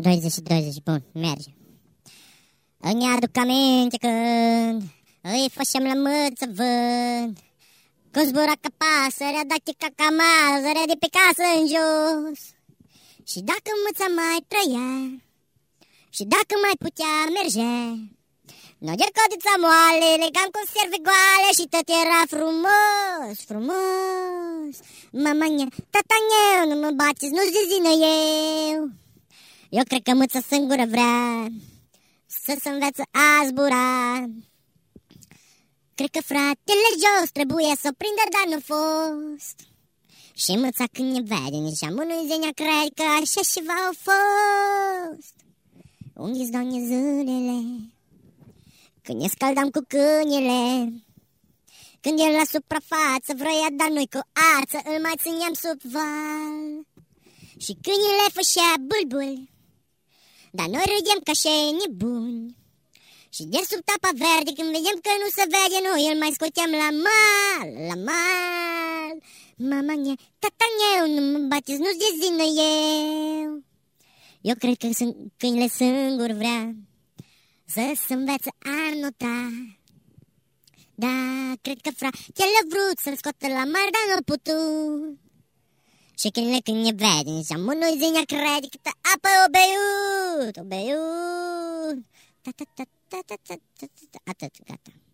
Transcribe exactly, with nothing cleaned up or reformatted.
douăzeci și douăzeci, bun, merge. Îmi aduc aminte când îi făceam la măt să vând, cum zbura ca pasărea, datica ca mazărea de pe casă în jos. Și dacă mâța mai trăia, și dacă mai putea merge, noi de codița moale, legam conserve goale și tot era frumos, frumos. Mama-nea, tata-neu, nu mă bateți, nu-ți dezină eu. Eu cred că mâța singură vrea să se învețe a zbura. Cred că fratele jos trebuie să o prindă, dar nu fost. Și mâța când ne vede, nici amânui zi cred că așa ceva au fost. Unde-s, Doamne, zânele, când ne scaldam cu câinele, când el la suprafață vroia, dar noi cu arță îl mai țineam sub val. Și câinele fășea bulbul, dar noi râdem ca și nebuni. Și de sub tapa verde, când vedem că nu se vede, noi îl mai scoteam la mal, la mal. Mama-nea, tata-neu, nu mă bateți, nu-ți dezină eu. Eu cred că câinele singur vrea să se învețe a nota. Da, cred că fratele a vrut să-l scoată la mar, dar nu-l putut. Și câinele când ne vede, nici amânui zi ne crede câtă apă o beut, o beut. Ta, ta, ta, ta, ta, ta, ta, ta. Atât, gata.